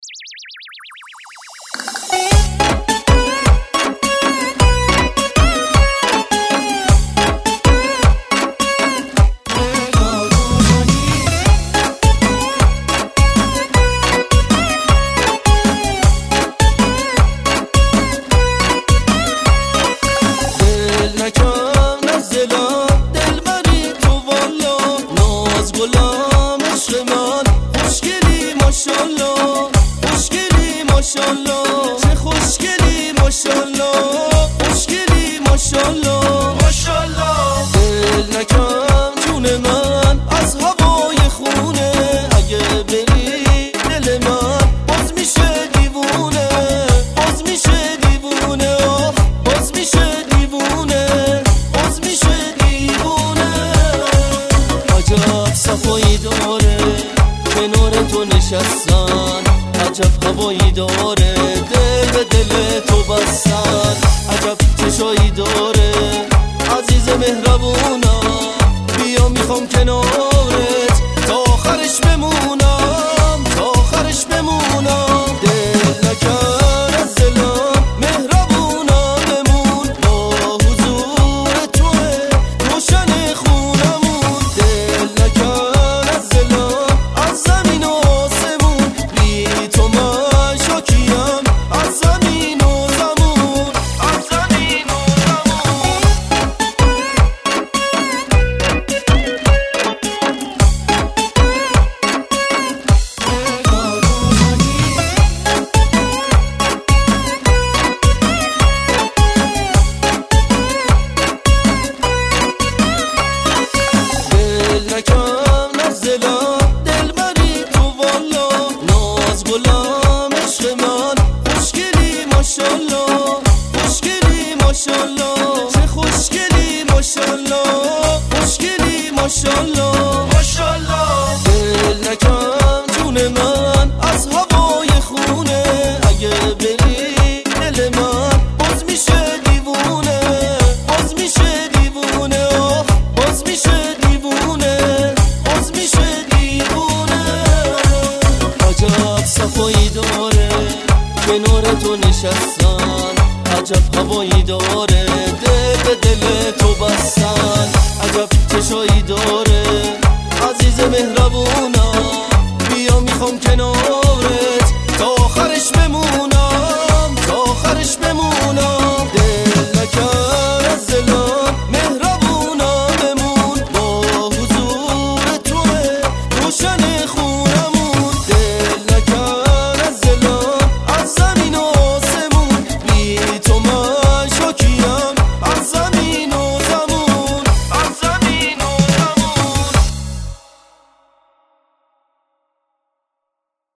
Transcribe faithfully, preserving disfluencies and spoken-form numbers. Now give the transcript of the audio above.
ماشالله چه خوشگلی ماشالله خوشگلی ماشالله ماشالله دل نکن جون من از هوای خونه اگه بری دل من باز میشه دیوونه باز میشه دیوونه باز میشه دیوونه باز میشه دیوونه عجب صفایی داره کنار تو نشستن عجب هوایی داره دل به دل تو بستن عجب چشایی داره عزیز مهربونم بیا میخوام کنارت تا آخرش بمونم تا آخرش بمونم دل نکن از دلم مهربونم بمون با حضور توه روشن خونمون دل نکن از دلم از زمین و آسمون بی تو من شاکیم از زمین و زمون از زمین و زمون دل نکن از دلم دل بری تو والا ناز گلم عشق من خوشگلی ماشالله خوشگلی ماشالله چه خوشگلی ماشالله خوشگلی ماشالله ماشالله دل نکن جون من از هوای خونه اگه بری دل من باز میشه دیوونه باز میشه دیوونه باز میشه دیوونه باز میشه دیوونه عجب صفایی داره کنار تو نشستن عجب هوایی داره دل به دل تو بستن عجب چشایی داره عزیز مهربونم بیا میخوام کنار